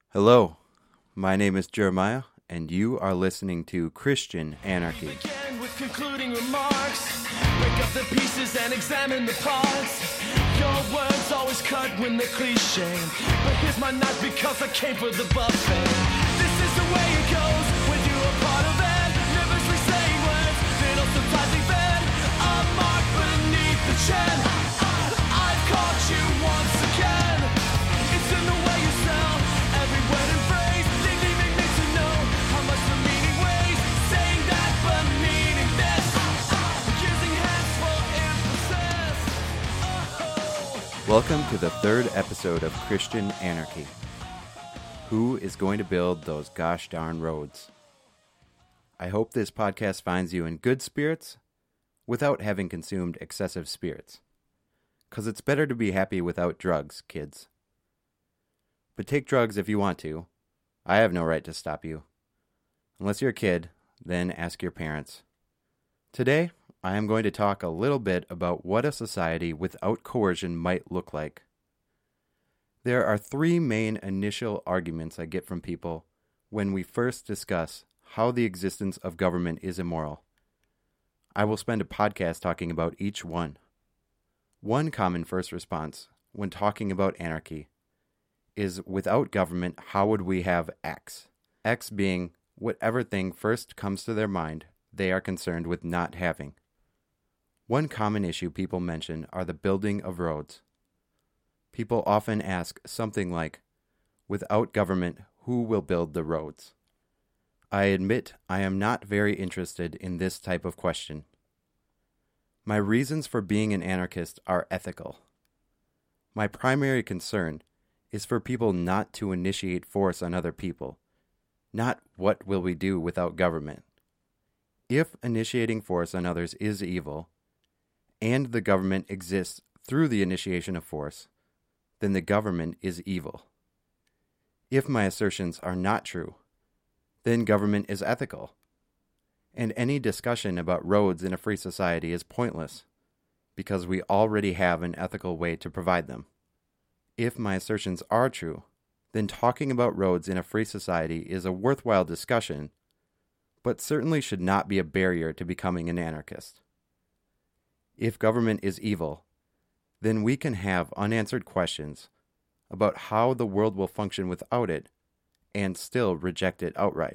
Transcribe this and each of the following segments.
Hello, my name is Jeremiah, and you are listening to Christian Anarchy. Begin with concluding remarks. Break up the pieces and examine the parts. Your words always cut when they're cliche. But here's my knife because I came for the buffet. This is the way it goes when you're a part of it. Nervously saying words, then also typing bed. A mark beneath the chin. I've caught you once again. It's in the way you sound. Every word and phrase, they leaving me to know how much the meaning weighs. Saying that but meaning this. Using hands for emphasis. Oh. Welcome to the third episode of Christian Anarchy. Who is going to build those gosh darn roads? I hope this podcast finds you in good spirits without having consumed excessive spirits. 'Cause it's better to be happy without drugs, kids. But take drugs if you want to. I have no right to stop you. Unless you're a kid, then ask your parents. Today, I am going to talk a little bit about what a society without coercion might look like. There are three main initial arguments I get from people when we first discuss how the existence of government is immoral. I will spend a podcast talking about each one. One common first response when talking about anarchy is, without government, how would we have X? X being whatever thing first comes to their mind they are concerned with not having. One common issue people mention are the building of roads. People often ask something like, without government, who will build the roads? I admit I am not very interested in this type of question. My reasons for being an anarchist are ethical. My primary concern is for people not to initiate force on other people, not what will we do without government. If initiating force on others is evil, and the government exists through the initiation of force, then the government is evil. If my assertions are not true, then government is ethical, and any discussion about roads in a free society is pointless, because we already have an ethical way to provide them. If my assertions are true, then talking about roads in a free society is a worthwhile discussion, but certainly should not be a barrier to becoming an anarchist. If government is evil, then we can have unanswered questions about how the world will function without it and still reject it outright.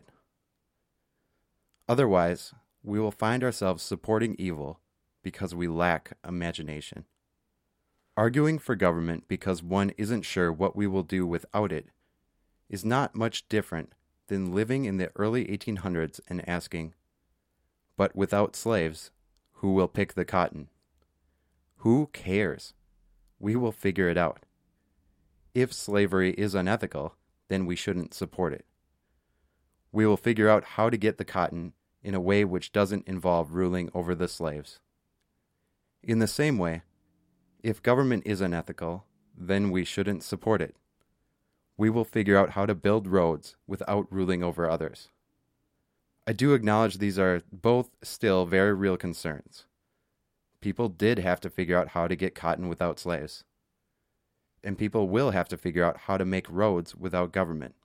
Otherwise, we will find ourselves supporting evil because we lack imagination. Arguing for government because one isn't sure what we will do without it is not much different than living in the early 1800s and asking, but without slaves, who will pick the cotton? Who cares? We will figure it out. If slavery is unethical, then we shouldn't support it. We will figure out how to get the cotton in a way which doesn't involve ruling over the slaves. In the same way, if government is unethical, then we shouldn't support it. We will figure out how to build roads without ruling over others. I do acknowledge these are both still very real concerns. People did have to figure out how to get cotton without slaves. And people will have to figure out how to make roads without government.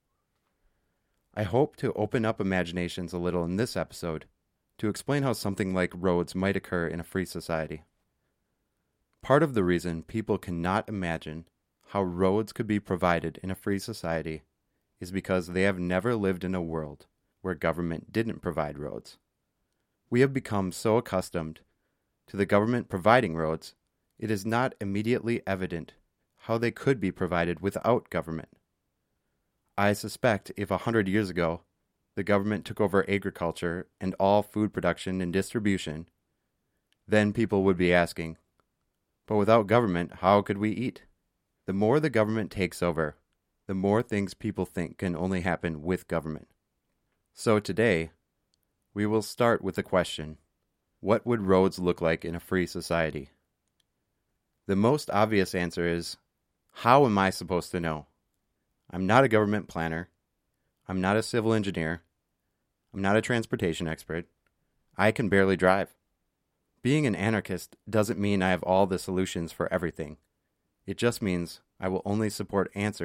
I hope to open up imaginations a little in this episode to explain how something like roads might occur in a free society. Part of the reason people cannot imagine how roads could be provided in a free society is because they have never lived in a world where government didn't provide roads. We have become so accustomed to the government providing roads, it is not immediately evident how they could be provided without government. I suspect if 100 years ago the government took over agriculture and all food production and distribution, then people would be asking, but without government, how could we eat? The more the government takes over, the more things people think can only happen with government. So today, we will start with the question, what would roads look like in a free society? The most obvious answer is, how am I supposed to know? I'm not a government planner. I'm not a civil engineer. I'm not a transportation expert. I can barely drive. Being an anarchist doesn't mean I have all the solutions for everything. It just means I will only support answers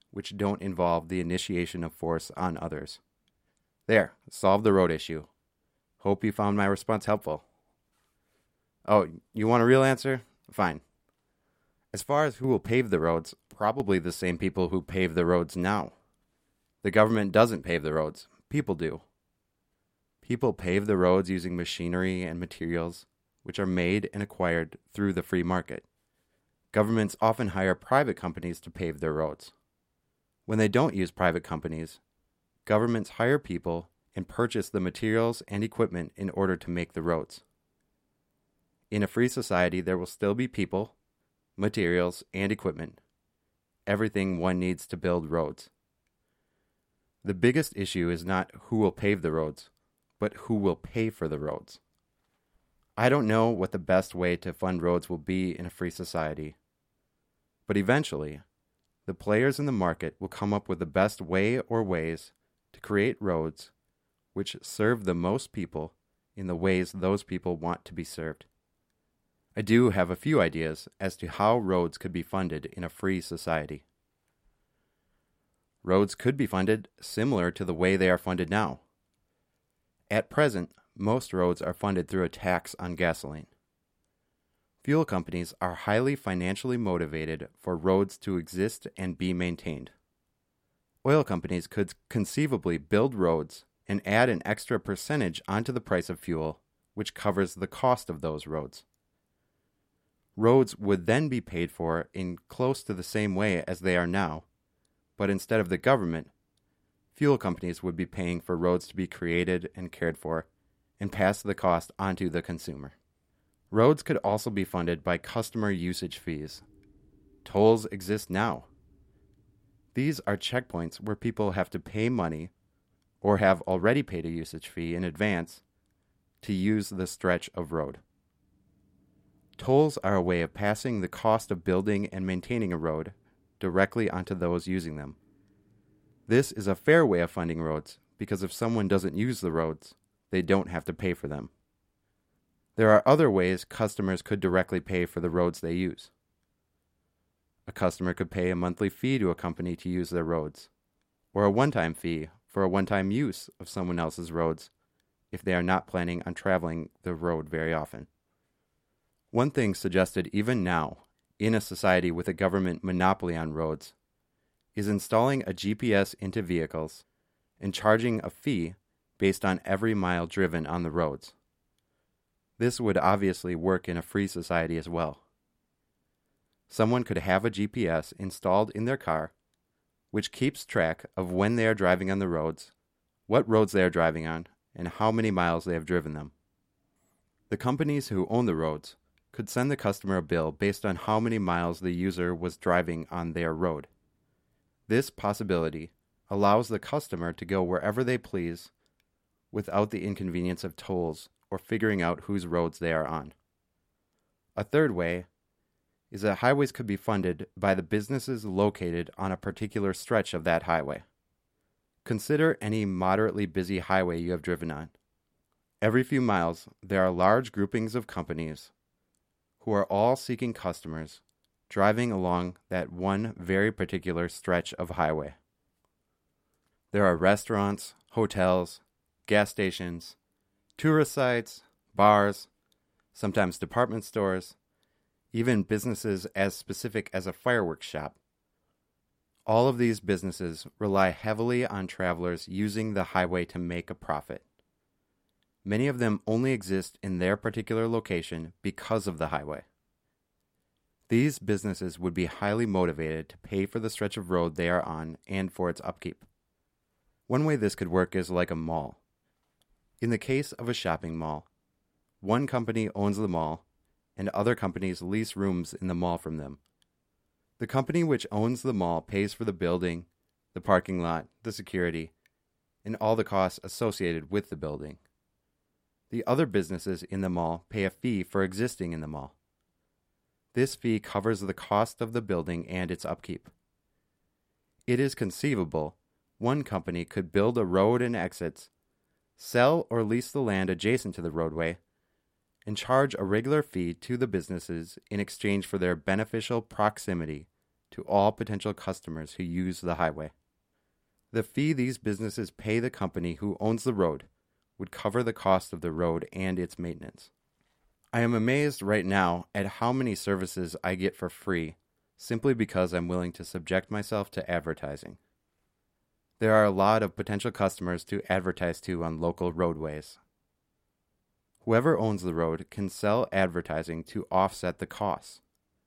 which don't involve the initiation of force on others. There, solved the road issue. Hope you found my response helpful. Oh, you want a real answer? Fine. As far as who will pave the roads, probably the same people who pave the roads now. The government doesn't pave the roads. People do. People pave the roads using machinery and materials which are made and acquired through the free market. Governments often hire private companies to pave their roads. When they don't use private companies, governments hire people and purchase the materials and equipment in order to make the roads. In a free society, there will still be people, materials, and equipment, everything one needs to build roads. The biggest issue is not who will pave the roads, but who will pay for the roads. I don't know what the best way to fund roads will be in a free society, but eventually, the players in the market will come up with the best way or ways to create roads which serve the most people in the ways those people want to be served. I do have a few ideas as to how roads could be funded in a free society. Roads could be funded similar to the way they are funded now. At present, most roads are funded through a tax on gasoline. Fuel companies are highly financially motivated for roads to exist and be maintained. Oil companies could conceivably build roads and add an extra percentage onto the price of fuel, which covers the cost of those roads. Roads would then be paid for in close to the same way as they are now, but instead of the government, fuel companies would be paying for roads to be created and cared for, and pass the cost onto the consumer. Roads could also be funded by customer usage fees. Tolls exist now. These are checkpoints where people have to pay money or have already paid a usage fee in advance to use the stretch of road. Tolls are a way of passing the cost of building and maintaining a road directly onto those using them. This is a fair way of funding roads because if someone doesn't use the roads, they don't have to pay for them. There are other ways customers could directly pay for the roads they use. A customer could pay a monthly fee to a company to use their roads, or a one-time fee for a one-time use of someone else's roads if they are not planning on traveling the road very often. One thing suggested even now, in a society with a government monopoly on roads, is installing a GPS into vehicles and charging a fee based on every mile driven on the roads. This would obviously work in a free society as well. Someone could have a GPS installed in their car, which keeps track of when they are driving on the roads, what roads they are driving on, and how many miles they have driven them. The companies who own the roads could send the customer a bill based on how many miles the user was driving on their road. This possibility allows the customer to go wherever they please without the inconvenience of tolls or figuring out whose roads they are on. A third way is that highways could be funded by the businesses located on a particular stretch of that highway. Consider any moderately busy highway you have driven on. Every few miles, there are large groupings of companies who are all seeking customers driving along that one very particular stretch of highway. There are restaurants, hotels, gas stations, tourist sites, bars, sometimes department stores, even businesses as specific as a fireworks shop. All of these businesses rely heavily on travelers using the highway to make a profit. Many of them only exist in their particular location because of the highway. These businesses would be highly motivated to pay for the stretch of road they are on and for its upkeep. One way this could work is like a mall. In the case of a shopping mall, one company owns the mall, and other companies lease rooms in the mall from them. The company which owns the mall pays for the building, the parking lot, the security, and all the costs associated with the building. The other businesses in the mall pay a fee for existing in the mall. This fee covers the cost of the building and its upkeep. It is conceivable one company could build a road and exits, sell or lease the land adjacent to the roadway, and charge a regular fee to the businesses in exchange for their beneficial proximity to all potential customers who use the highway. The fee these businesses pay the company who owns the road would cover the cost of the road and its maintenance. I am amazed right now at how many services I get for free simply because I'm willing to subject myself to advertising. There are a lot of potential customers to advertise to on local roadways. Whoever owns the road can sell advertising to offset the costs.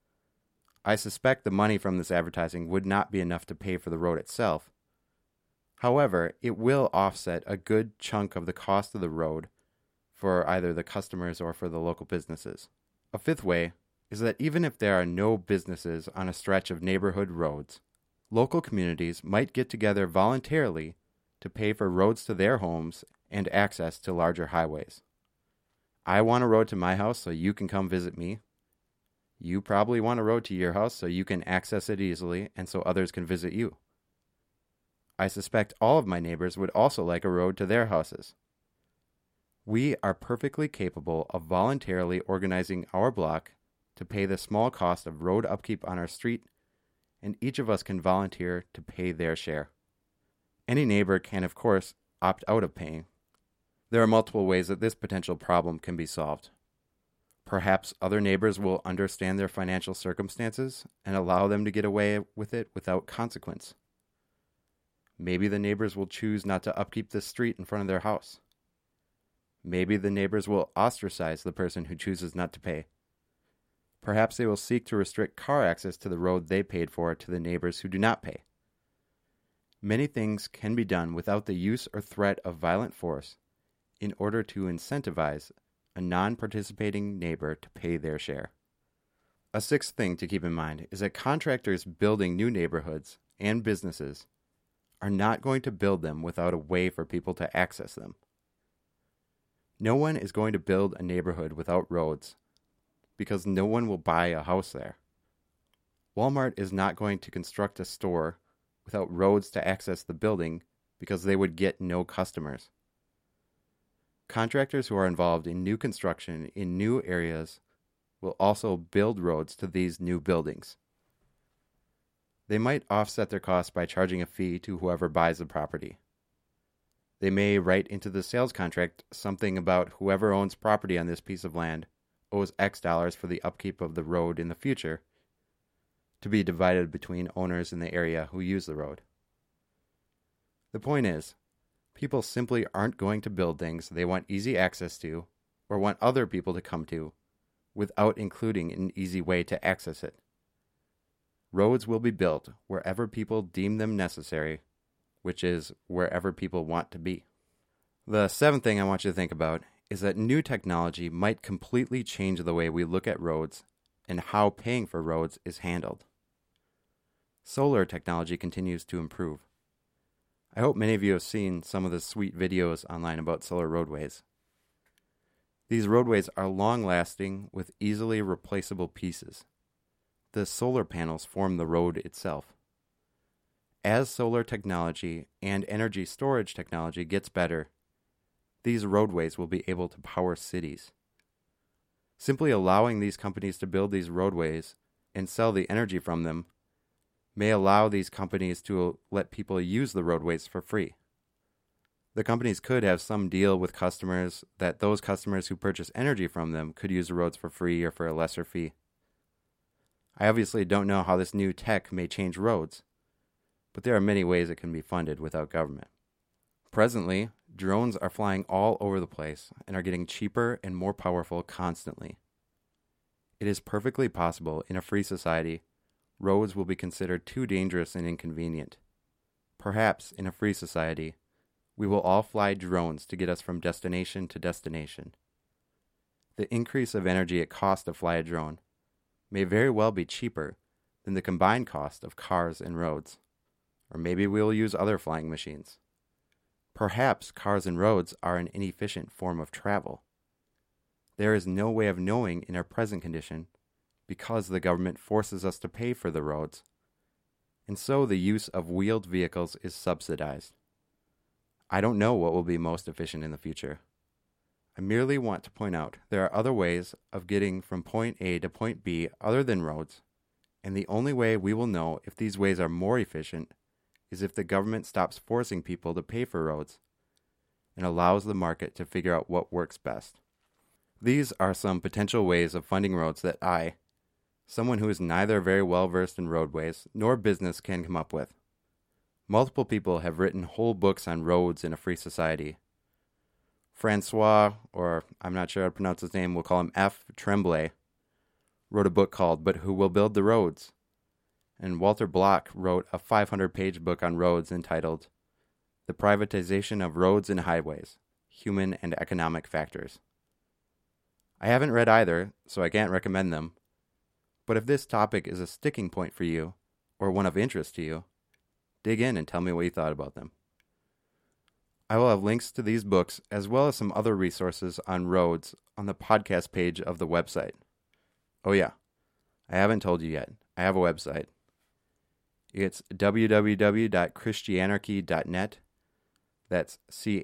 I suspect the money from this advertising would not be enough to pay for the road itself. However, it will offset a good chunk of the cost of the road for either the customers or for the local businesses. A fifth way is that even if there are no businesses on a stretch of neighborhood roads, local communities might get together voluntarily to pay for roads to their homes and access to larger highways. I want a road to my house so you can come visit me. You probably want a road to your house so you can access it easily and so others can visit you. I suspect all of my neighbors would also like a road to their houses. We are perfectly capable of voluntarily organizing our block to pay the small cost of road upkeep on our street, and each of us can volunteer to pay their share. Any neighbor can, of course, opt out of paying. There are multiple ways that this potential problem can be solved. Perhaps other neighbors will understand their financial circumstances and allow them to get away with it without consequence. Maybe the neighbors will choose not to upkeep the street in front of their house. Maybe the neighbors will ostracize the person who chooses not to pay. Perhaps they will seek to restrict car access to the road they paid for to the neighbors who do not pay. Many things can be done without the use or threat of violent force in order to incentivize a non-participating neighbor to pay their share. A sixth thing to keep in mind is that contractors building new neighborhoods and businesses are not going to build them without a way for people to access them. No one is going to build a neighborhood without roads because no one will buy a house there. Walmart is not going to construct a store without roads to access the building because they would get no customers. Contractors who are involved in new construction in new areas will also build roads to these new buildings. They might offset their costs by charging a fee to whoever buys the property. They may write into the sales contract something about whoever owns property on this piece of land owes X dollars for the upkeep of the road in the future, to be divided between owners in the area who use the road. The point is, people simply aren't going to build things they want easy access to or want other people to come to without including an easy way to access it. Roads will be built wherever people deem them necessary, which is wherever people want to be. The seventh thing I want you to think about is that new technology might completely change the way we look at roads and how paying for roads is handled. Solar technology continues to improve. I hope many of you have seen some of the sweet videos online about solar roadways. These roadways are long-lasting with easily replaceable pieces. The solar panels form the road itself. As solar technology and energy storage technology gets better, these roadways will be able to power cities. Simply allowing these companies to build these roadways and sell the energy from them may allow these companies to let people use the roadways for free. The companies could have some deal with customers that those customers who purchase energy from them could use the roads for free or for a lesser fee. I obviously don't know how this new tech may change roads, but there are many ways it can be funded without government. Presently, drones are flying all over the place and are getting cheaper and more powerful constantly. It is perfectly possible in a free society, roads will be considered too dangerous and inconvenient. Perhaps in a free society, we will all fly drones to get us from destination to destination. The increase of energy it costs to fly a drone may very well be cheaper than the combined cost of cars and roads. Or maybe we will use other flying machines. Perhaps cars and roads are an inefficient form of travel. There is no way of knowing in our present condition because the government forces us to pay for the roads, and so the use of wheeled vehicles is subsidized. I don't know what will be most efficient in the future. I merely want to point out there are other ways of getting from point A to point B other than roads, And the only way we will know if these ways are more efficient is if the government stops forcing people to pay for roads and allows the market to figure out what works best. These are some potential ways of funding roads that I, someone who is neither very well versed in roadways nor business, can come up with. Multiple people have written whole books on roads in a free society. Francois, or I'm not sure how to pronounce his name, we'll call him F. Tremblay, wrote a book called But Who Will Build the Roads? And Walter Block wrote a 500-page book on roads entitled The Privatization of Roads and Highways, Human and Economic Factors. I haven't read either, so I can't recommend them. But if this topic is a sticking point for you, or one of interest to you, dig in and tell me what you thought about them. I will have links to these books as well as some other resources on roads on the podcast page of the website. Oh yeah, I haven't told you yet. I have a website. It's www.christianarchy.net. That's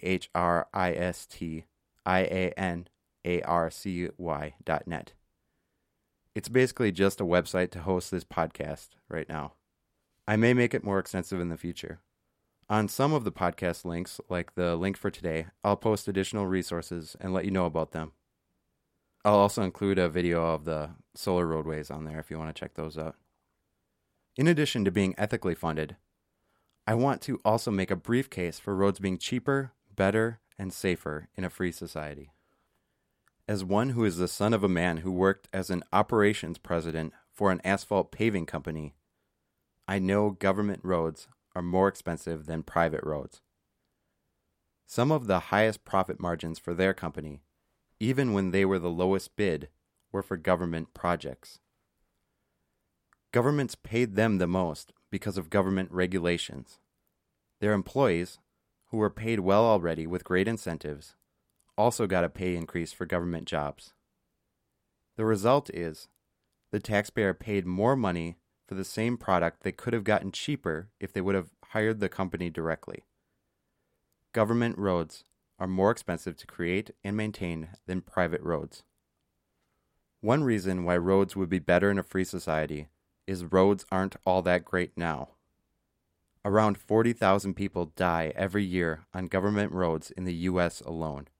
CHRISTIANARCY.net. It's basically just a website to host this podcast right now. I may make it more extensive in the future. On some of the podcast links, like the link for today, I'll post additional resources and let you know about them. I'll also include a video of the solar roadways on there if you want to check those out. In addition to being ethically funded, I want to also make a brief case for roads being cheaper, better, and safer in a free society. As one who is the son of a man who worked as an operations president for an asphalt paving company, I know government roads are more expensive than private roads. Some of the highest profit margins for their company, even when they were the lowest bid, were for government projects. Governments paid them the most because of government regulations. Their employees, who were paid well already with great incentives, also got a pay increase for government jobs. The result is the taxpayer paid more money for the same product they could have gotten cheaper if they would have hired the company directly. Government roads are more expensive to create and maintain than private roads. One reason why roads would be better in a free society is roads aren't all that great now. Around 40,000 people die every year on government roads in the U.S. alone.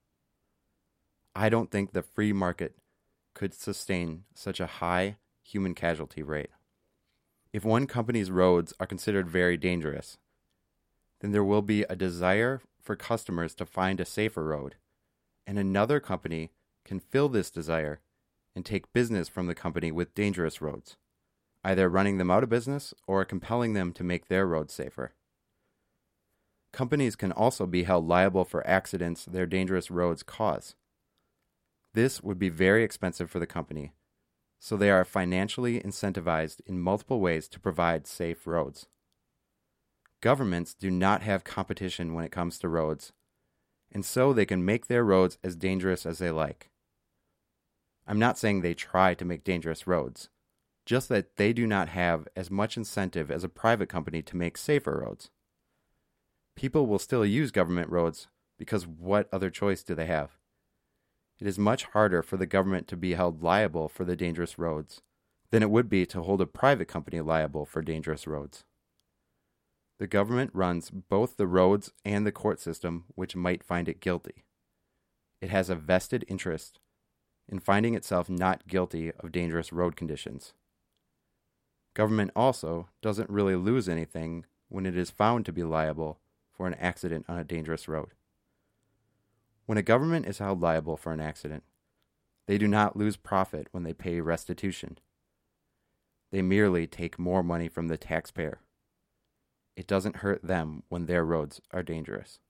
I don't think the free market could sustain such a high human casualty rate. If one company's roads are considered very dangerous, then there will be a desire for customers to find a safer road, and another company can fill this desire and take business from the company with dangerous roads, either running them out of business or compelling them to make their roads safer. Companies can also be held liable for accidents their dangerous roads cause. This would be very expensive for the company, so they are financially incentivized in multiple ways to provide safe roads. Governments do not have competition when it comes to roads, and so they can make their roads as dangerous as they like. I'm not saying they try to make dangerous roads, just that they do not have as much incentive as a private company to make safer roads. People will still use government roads because what other choice do they have? It is much harder for the government to be held liable for the dangerous roads than it would be to hold a private company liable for dangerous roads. The government runs both the roads and the court system, which might find it guilty. It has a vested interest in finding itself not guilty of dangerous road conditions. Government also doesn't really lose anything when it is found to be liable for an accident on a dangerous road. When a government is held liable for an accident, they do not lose profit when they pay restitution. They merely take more money from the taxpayer. It doesn't hurt them when their roads are dangerous.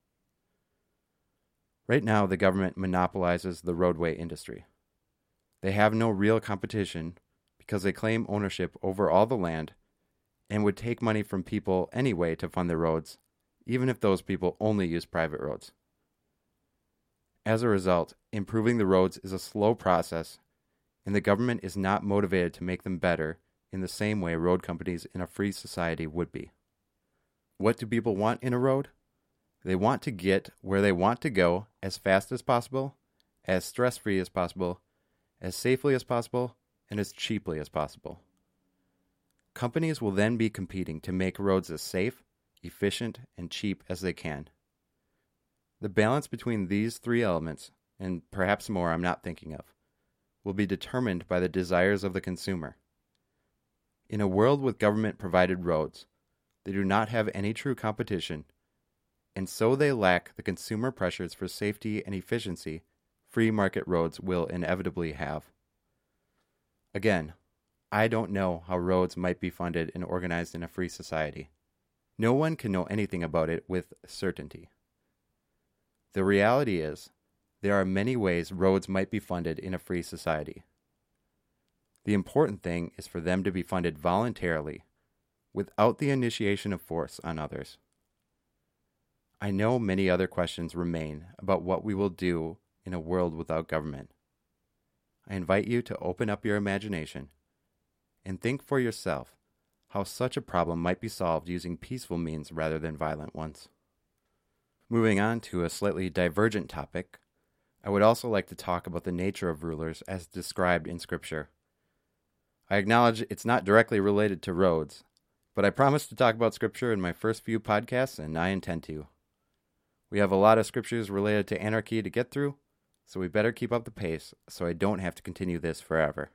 Right now, the government monopolizes the roadway industry. They have no real competition because they claim ownership over all the land and would take money from people anyway to fund their roads, even if those people only use private roads. As a result, improving the roads is a slow process, and the government is not motivated to make them better in the same way road companies in a free society would be. What do people want in a road? They want to get where they want to go as fast as possible, as stress-free as possible, as safely as possible, and as cheaply as possible. Companies will then be competing to make roads as safe, efficient, and cheap as they can. The balance between these three elements, and perhaps more I'm not thinking of, will be determined by the desires of the consumer. In a world with government-provided roads, they do not have any true competition, and so they lack the consumer pressures for safety and efficiency free market roads will inevitably have. Again, I don't know how roads might be funded and organized in a free society. No one can know anything about it with certainty. The reality is, there are many ways roads might be funded in a free society. The important thing is for them to be funded voluntarily, without the initiation of force on others. I know many other questions remain about what we will do in a world without government. I invite you to open up your imagination and think for yourself how such a problem might be solved using peaceful means rather than violent ones. Moving on to a slightly divergent topic, I would also like to talk about the nature of rulers as described in Scripture. I acknowledge it's not directly related to roads, but I promised to talk about Scripture in my first few podcasts, and I intend to. We have a lot of scriptures related to anarchy to get through, so we better keep up the pace so I don't have to continue this forever.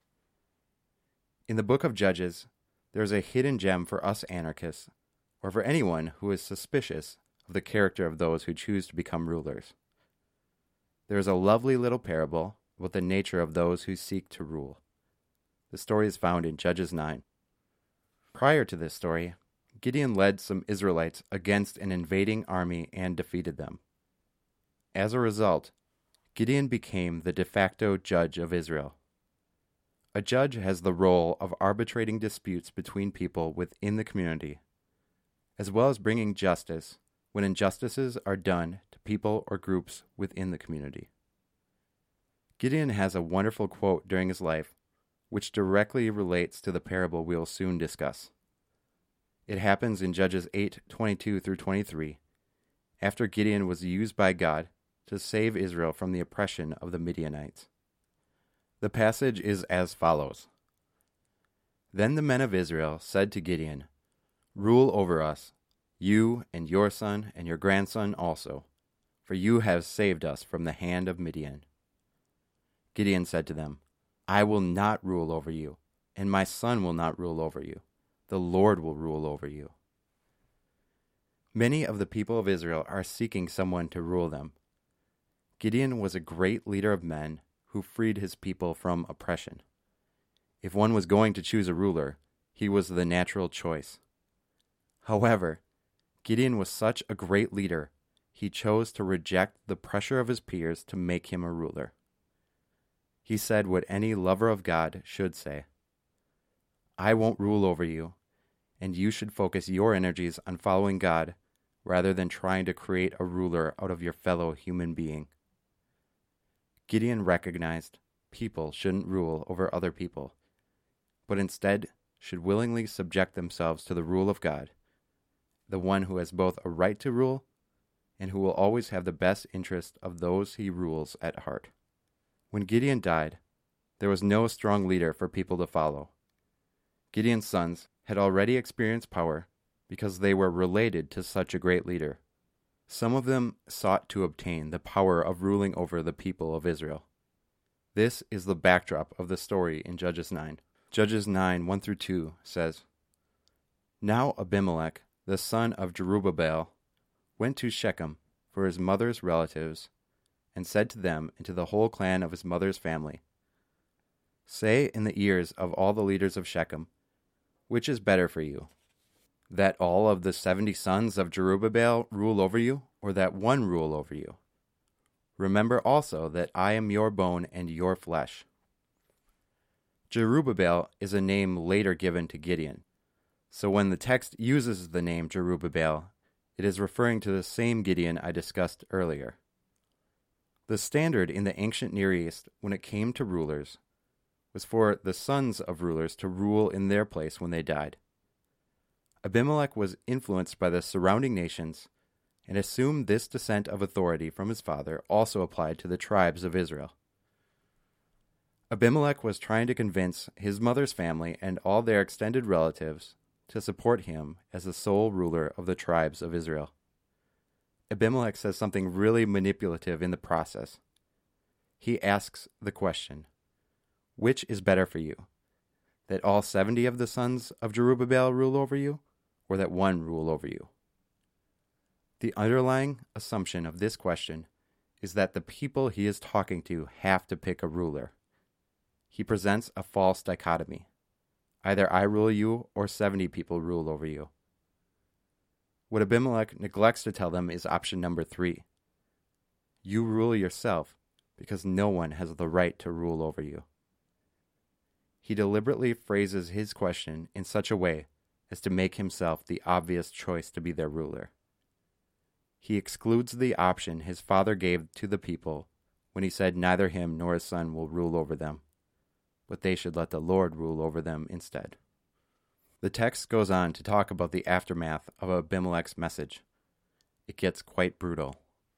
In the book of Judges, there is a hidden gem for us anarchists, or for anyone who is suspicious of the character of those who choose to become rulers. There is a lovely little parable about the nature of those who seek to rule. The story is found in Judges 9. Prior to this story, Gideon led some Israelites against an invading army and defeated them. As a result, Gideon became the de facto judge of Israel. A judge has the role of arbitrating disputes between people within the community, as well as bringing justice when injustices are done to people or groups within the community. Gideon has a wonderful quote during his life, which directly relates to the parable we will soon discuss. It happens in Judges 8:22 through 23, after Gideon was used by God to save Israel from the oppression of the Midianites. The passage is as follows. Then the men of Israel said to Gideon, "Rule over us, you and your son and your grandson also, for you have saved us from the hand of Midian." Gideon said to them, "I will not rule over you, and my son will not rule over you. The Lord will rule over you." Many of the people of Israel are seeking someone to rule them. Gideon was a great leader of men who freed his people from oppression. If one was going to choose a ruler, he was the natural choice. However, Gideon was such a great leader, he chose to reject the pressure of his peers to make him a ruler. He said what any lover of God should say. "I won't rule over you, and you should focus your energies on following God rather than trying to create a ruler out of your fellow human being." Gideon recognized people shouldn't rule over other people, but instead should willingly subject themselves to the rule of God, the one who has both a right to rule and who will always have the best interest of those he rules at heart. When Gideon died, there was no strong leader for people to follow. Gideon's sons had already experienced power because they were related to such a great leader. Some of them sought to obtain the power of ruling over the people of Israel. This is the backdrop of the story in Judges 9. Judges 9, 1 through 2 says, "Now Abimelech, the son of Jerubbaal, went to Shechem for his mother's relatives, and said to them and to the whole clan of his mother's family, 'Say in the ears of all the leaders of Shechem, which is better for you, that all of the 70 sons of Jerubbaal rule over you, or that one rule over you? Remember also that I am your bone and your flesh.'" Jerubbaal is a name later given to Gideon, so when the text uses the name Jerubbaal, it is referring to the same Gideon I discussed earlier. The standard in the ancient Near East when it came to rulers was for the sons of rulers to rule in their place when they died. Abimelech was influenced by the surrounding nations and assumed this descent of authority from his father also applied to the tribes of Israel. Abimelech was trying to convince his mother's family and all their extended relatives to support him as the sole ruler of the tribes of Israel. Abimelech says something really manipulative in the process. He asks the question, which is better for you, that all 70 of the sons of Jerubbaal rule over you, or that one rule over you? The underlying assumption of this question is that the people he is talking to have to pick a ruler. He presents a false dichotomy. Either I rule you or 70 people rule over you. What Abimelech neglects to tell them is option number 3. You rule yourself because no one has the right to rule over you. He deliberately phrases his question in such a way as to make himself the obvious choice to be their ruler. He excludes the option his father gave to the people when he said neither him nor his son will rule over them, but they should let the Lord rule over them instead. The text goes on to talk about the aftermath of Abimelech's message. It gets quite brutal.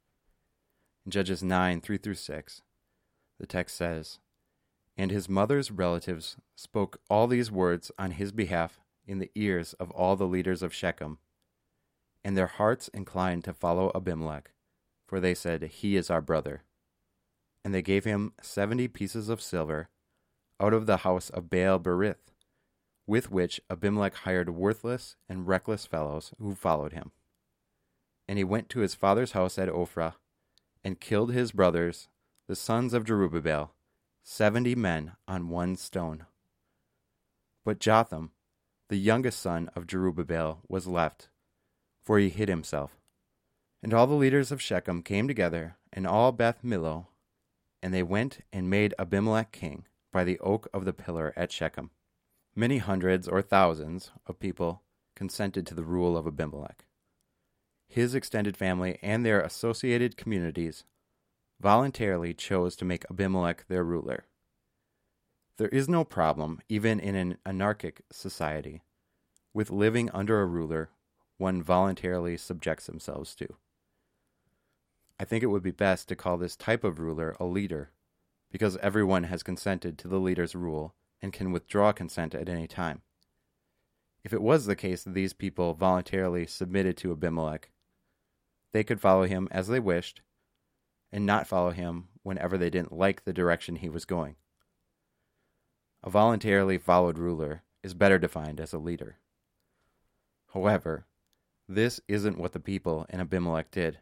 In Judges 9, 3-6, the text says, "And his mother's relatives spoke all these words on his behalf in the ears of all the leaders of Shechem, and their hearts inclined to follow Abimelech, for they said, 'He is our brother.' And they gave him 70 pieces of silver out of the house of Baal-berith, with which Abimelech hired worthless and reckless fellows who followed him. And he went to his father's house at Ophrah, and killed his brothers, the sons of Jerubbaal, 70 men on one stone. But Jotham, the youngest son of Jerubbaal, was left, for he hid himself. And all the leaders of Shechem came together, and all Beth Millo, and they went and made Abimelech king by the oak of the pillar at Shechem. Many hundreds or thousands of people consented to the rule of Abimelech. His extended family and their associated communities voluntarily chose to make Abimelech their ruler. There is no problem, even in an anarchic society, with living under a ruler one voluntarily subjects themselves to. I think it would be best to call this type of ruler a leader, because everyone has consented to the leader's rule and can withdraw consent at any time. If it was the case that these people voluntarily submitted to Abimelech, they could follow him as they wished and not follow him whenever they didn't like the direction he was going. A voluntarily followed ruler is better defined as a leader. However, this isn't what the people in Abimelech did.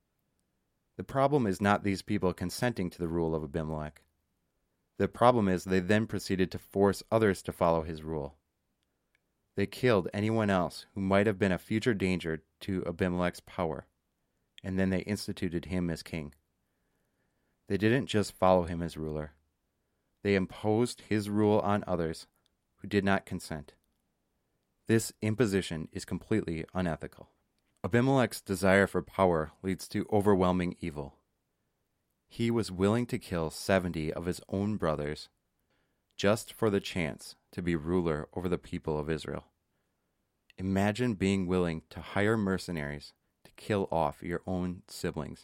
The problem is not these people consenting to the rule of Abimelech. The problem is they then proceeded to force others to follow his rule. They killed anyone else who might have been a future danger to Abimelech's power, and then they instituted him as king. They didn't just follow him as ruler. They imposed his rule on others who did not consent. This imposition is completely unethical. Abimelech's desire for power leads to overwhelming evil. He was willing to kill 70 of his own brothers just for the chance to be ruler over the people of Israel. Imagine being willing to hire mercenaries to kill off your own siblings.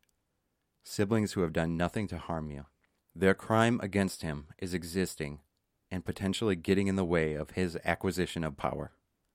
Siblings who have done nothing to harm you. Their crime against him is existing and potentially getting in the way of his acquisition of power.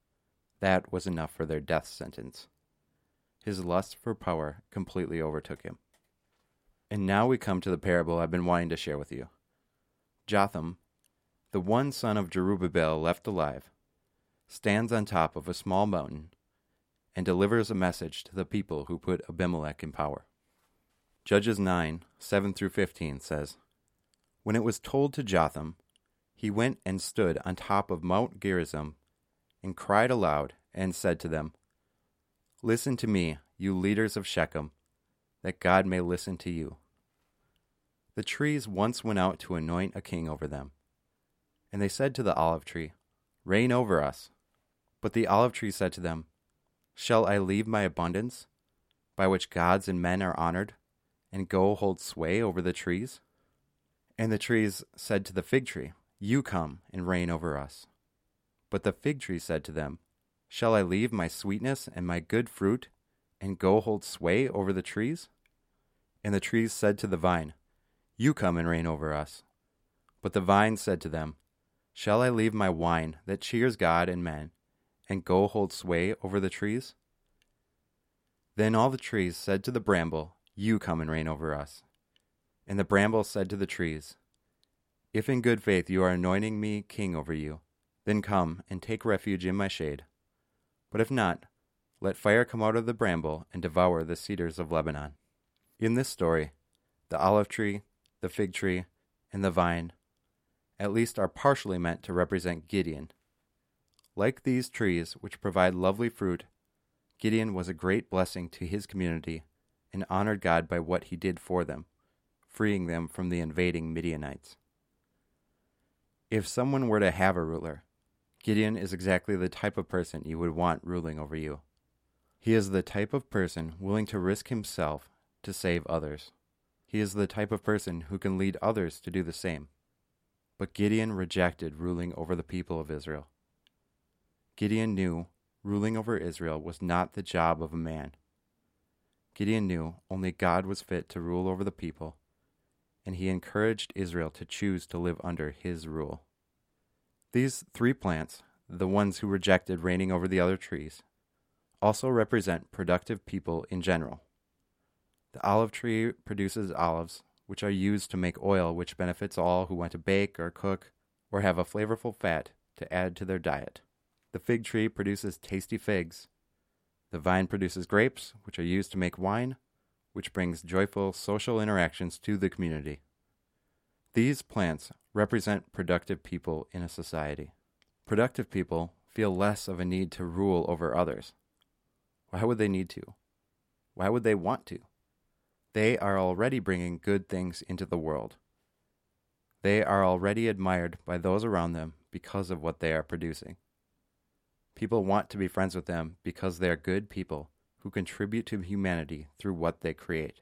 That was enough for their death sentence. His lust for power completely overtook him. And now we come to the parable I've been wanting to share with you. Jotham, the one son of Jerubbaal left alive, stands on top of a small mountain and delivers a message to the people who put Abimelech in power. Judges 9, 7-15 says, "When it was told to Jotham, he went and stood on top of Mount Gerizim and cried aloud and said to them, 'Listen to me, you leaders of Shechem, that God may listen to you.' The trees once went out to anoint a king over them, and they said to the olive tree, 'Reign over us.' But the olive tree said to them, 'Shall I leave my abundance, by which gods and men are honored, and go hold sway over the trees?' And the trees said to the fig tree, 'You come and reign over us.' But the fig tree said to them, 'Shall I leave my sweetness and my good fruit, and go hold sway over the trees?' And the trees said to the vine, 'You come and reign over us.' But the vine said to them, Shall I leave my wine that cheers God and men, and go hold sway over the trees? Then all the trees said to the bramble, You come and reign over us. And the bramble said to the trees, If in good faith you are anointing me king over you, then come and take refuge in my shade. But if not, let fire come out of the bramble and devour the cedars of Lebanon. In this story, the olive tree, the fig tree, and the vine at least are partially meant to represent Gideon. Like these trees, which provide lovely fruit, Gideon was a great blessing to his community and honored God by what he did for them, freeing them from the invading Midianites. If someone were to have a ruler, Gideon is exactly the type of person you would want ruling over you. He is the type of person willing to risk himself to save others. He is the type of person who can lead others to do the same. But Gideon rejected ruling over the people of Israel. Gideon knew ruling over Israel was not the job of a man. Gideon knew only God was fit to rule over the people, and he encouraged Israel to choose to live under his rule. These three plants, the ones who rejected reigning over the other trees, also represent productive people in general. The olive tree produces olives, which are used to make oil which benefits all who want to bake or cook or have a flavorful fat to add to their diet. The fig tree produces tasty figs. The vine produces grapes, which are used to make wine, which brings joyful social interactions to the community. These plants represent productive people in a society. Productive people feel less of a need to rule over others. Why would they need to? Why would they want to? They are already bringing good things into the world. They are already admired by those around them because of what they are producing. People want to be friends with them because they are good people who contribute to humanity through what they create.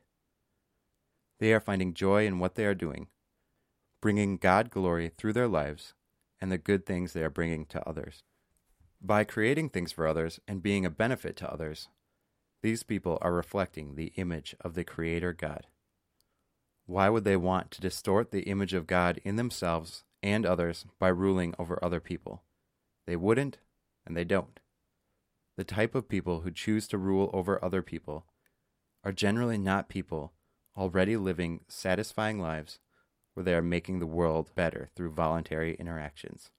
They are finding joy in what they are doing, bringing God glory through their lives and the good things they are bringing to others. By creating things for others and being a benefit to others, these people are reflecting the image of the Creator God. Why would they want to distort the image of God in themselves and others by ruling over other people? They wouldn't, and they don't. The type of people who choose to rule over other people are generally not people already living satisfying lives where they are making the world better through voluntary interactions.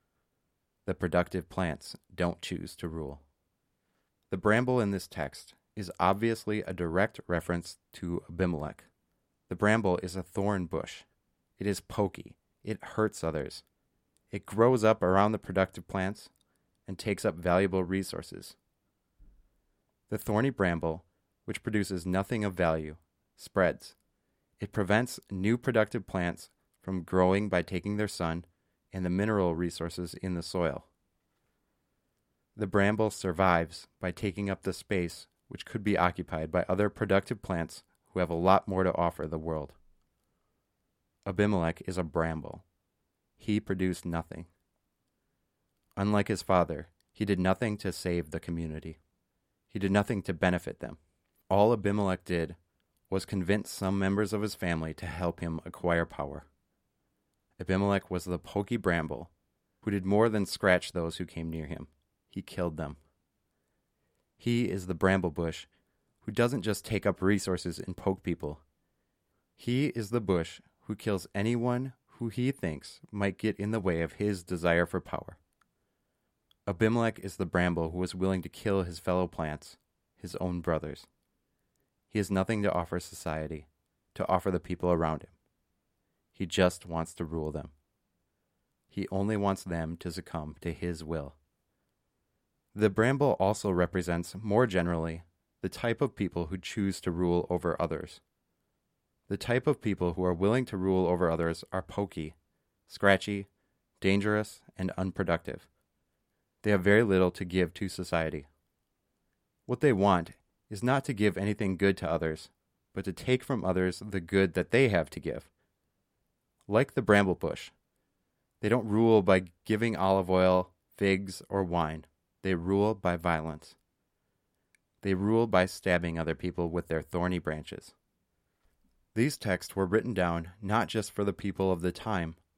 The productive plants don't choose to rule. The bramble in this text is obviously a direct reference to Abimelech. The bramble is a thorn bush. It is pokey. It hurts others. It grows up around the productive plants and takes up valuable resources. The thorny bramble, which produces nothing of value, spreads. It prevents new productive plants from growing by taking their sun and the mineral resources in the soil. The bramble survives by taking up the space which could be occupied by other productive plants who have a lot more to offer the world. Abimelech is a bramble. He produced nothing. Unlike his father, he did nothing to save the community. He did nothing to benefit them. All Abimelech did was convince some members of his family to help him acquire power. Abimelech was the pokey bramble who did more than scratch those who came near him. He killed them. He is the bramble bush who doesn't just take up resources and poke people. He is the bush who kills anyone who he thinks might get in the way of his desire for power. Abimelech is the bramble who is willing to kill his fellow plants, his own brothers. He has nothing to offer society, to offer the people around him. He just wants to rule them. He only wants them to succumb to his will. The bramble also represents, more generally, the type of people who choose to rule over others. The type of people who are willing to rule over others are pokey, scratchy, dangerous, and unproductive. They have very little to give to society. What they want is not to give anything good to others, but to take from others the good that they have to give. Like the bramble bush, they don't rule by giving olive oil, figs, or wine. They rule by violence. They rule by stabbing other people with their thorny branches. These texts were written down not just for the people of the time,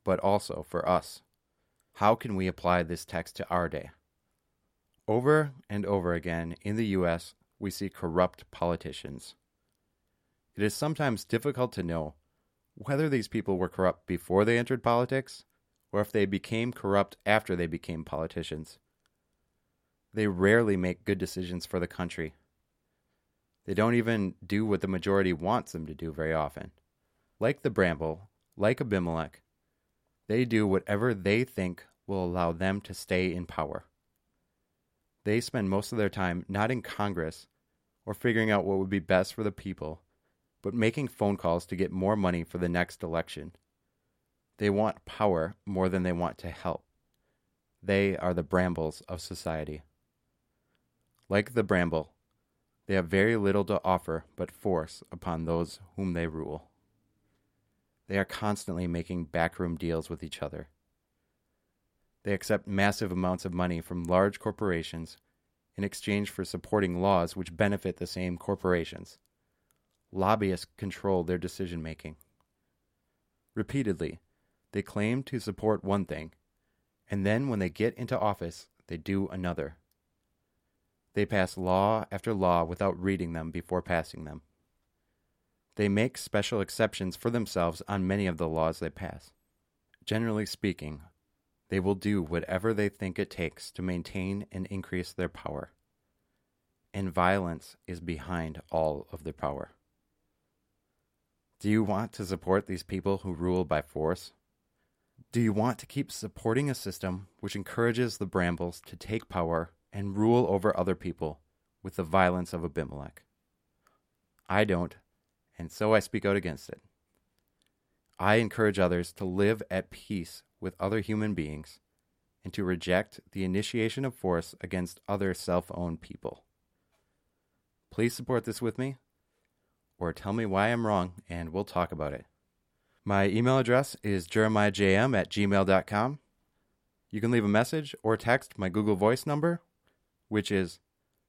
but also for us. How can we apply this text to our day? Over and over again in the U.S., we see corrupt politicians. It is sometimes difficult to know whether these people were corrupt before they entered politics or if they became corrupt after they became politicians. They rarely make good decisions for the country. They don't even do what the majority wants them to do very often. Like the Bramble, like Abimelech, they do whatever they think will allow them to stay in power. They spend most of their time not in Congress or figuring out what would be best for the people, but making phone calls to get more money for the next election. They want power more than they want to help. They are the brambles of society. Like the bramble, they have very little to offer but force upon those whom they rule. They are constantly making backroom deals with each other. They accept massive amounts of money from large corporations in exchange for supporting laws which benefit the same corporations. Lobbyists control their decision-making. Repeatedly, they claim to support one thing, and then when they get into office, they do another. They pass law after law without reading them before passing them. They make special exceptions for themselves on many of the laws they pass. Generally speaking, they will do whatever they think it takes to maintain and increase their power. And violence is behind all of their power. Do you want to support these people who rule by force? Do you want to keep supporting a system which encourages the brambles to take power and rule over other people with the violence of Abimelech? I don't, and so I speak out against it. I encourage others to live at peace with other human beings and to reject the initiation of force against other self-owned people. Please support this with me, or tell me why I'm wrong, and we'll talk about it. My email address is jeremiahjm@gmail.com. You can leave a message or text my Google Voice number, which is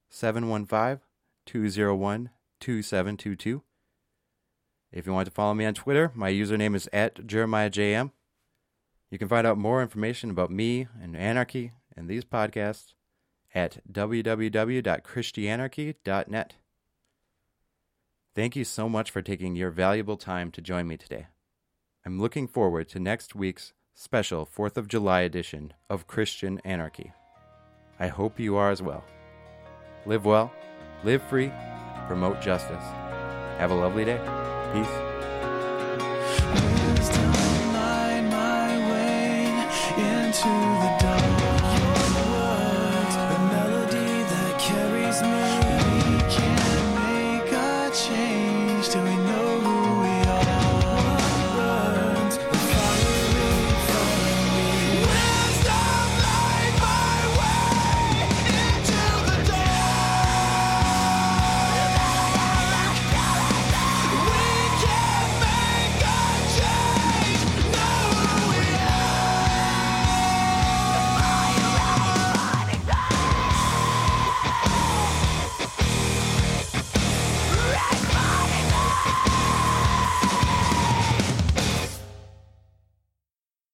715-201-2722. If you want to follow me on Twitter, my username is @jeremiahjm. You can find out more information about me and anarchy and these podcasts at www.christianarchy.net. Thank you so much for taking your valuable time to join me today. I'm looking forward to next week's special 4th of July edition of Christian Anarchy. I hope you are as well. Live well, live free, promote justice. Have a lovely day. Peace.